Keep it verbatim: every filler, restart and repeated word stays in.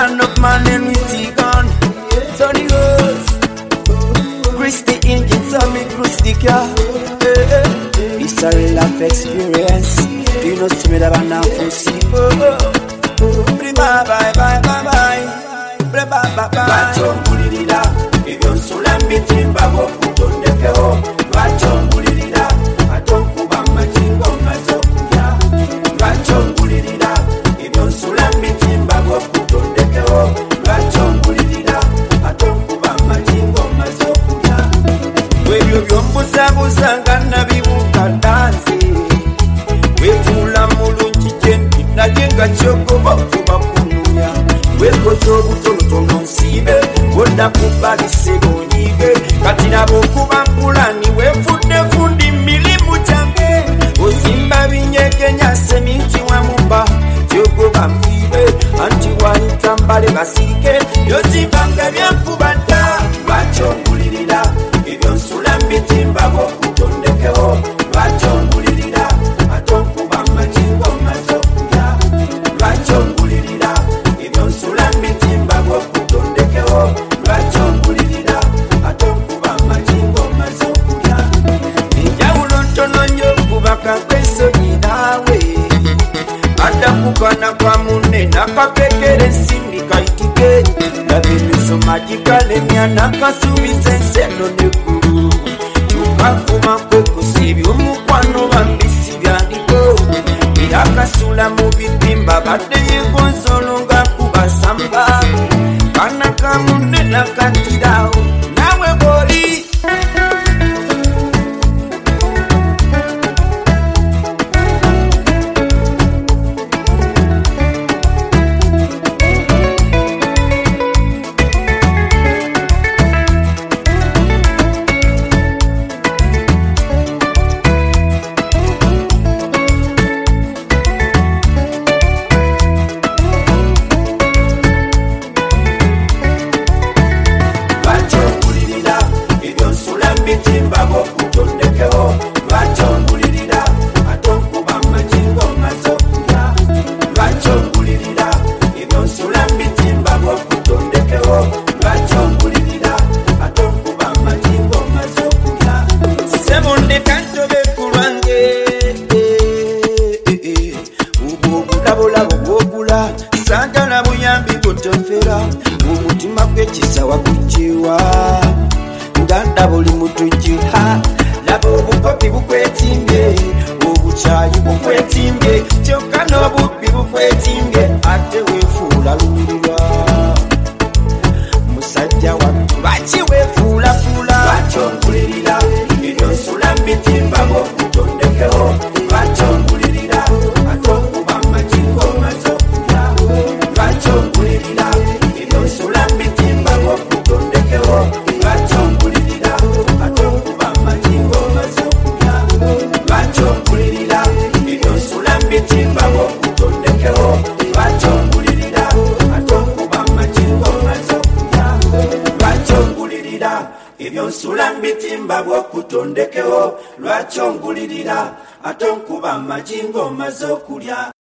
son of man and we see gone. Tony Rose, Christy engine, so me Christy car. It's a real life experience. You know, see me that I'm now for see. Bye bye bye bye bye. Bye bye bye bye. Bachongulirira ebyo nsula mitimba bw'okutondekero. Bachongulirira atonkuba majingo mazokulya. Bachongulirira ebyo nsula mitimba bw'okutondekero. Bachongulirira atonkuba majingo mazokulya. Ebyo byombuzabuza nga nabibuuka dansi. Wetuula mulungi gyendi naye nga kyogoba okuba kunuya. Wekoze obutonotono nsiibe wonna kubalise bonyiige. Kati nabo okuba mpulani weefudde fundi mirimu gyange. Ozimba binyegenya seminti wamumba kyogoba nfiibe. Anti wayita mbale basirike yozimbanga ebyenkuba dda. Bachongulirira ebyo nsula mitimba bw'okutondekero. Bachongulirira atonkuba majingo mazokulya. Bachongulirira ebyo nsula mitimba bw'okutondekero. Bachongulirira atonkuba majingo mazokulya. Enjawulo ntono nnyo kuba kakwesoyi naawe. Adda kukana kwa munne nakakekera ensimbi kayitike. Laba emiso magikalemya nakasuubiza enseno n'eggulu. Tukafuma kwekusa eby'omukwano bambisi byandiko. Era kasula mu bipimba badde yegonzolo nga kubasamba. Kana ka munne nakatirawo nawe bw'oli. Bachongulirira ebyo nsula mitimba bw'okutondekero. Bachongulirira atonkuba majingo mazokulya. Bachongulirira ebyo nsula mitimba bw'okutondekero. Bachongulirira atonkuba majingo mazokulya. Sebonde kantobe kulwange. Ubwo obulabulabo bw'ogula saagala buyambi kutonfera. Omutima gw'ekisa wagujiwa nga ndaba oli mutujiha. Laba obukopi bukwetimbye, obukyayi bukwetimbye, kyokka n'obubbi bukwetimbye, ate weefuula lumirirwa. Musajja wattu lwaki weefuulafuula? Bachongulirira ebyo nsula mitimba bw'okutondekero. Bachongulirira atonkuba majingo mazokulya. Bachongulirira ebyo nsula mitimba bw'okutondekero. Bachongulirira atonkuba majingo mazokulya. Bachongulirira ebyo nsula mitimba bw'okutondekero. Bachongulirira atonkuba majingo mazokulya. Bachongulirira ebyo nsula mitimba bw'okutondekero. Lwachongulirira atonkuba majingo mazokulya.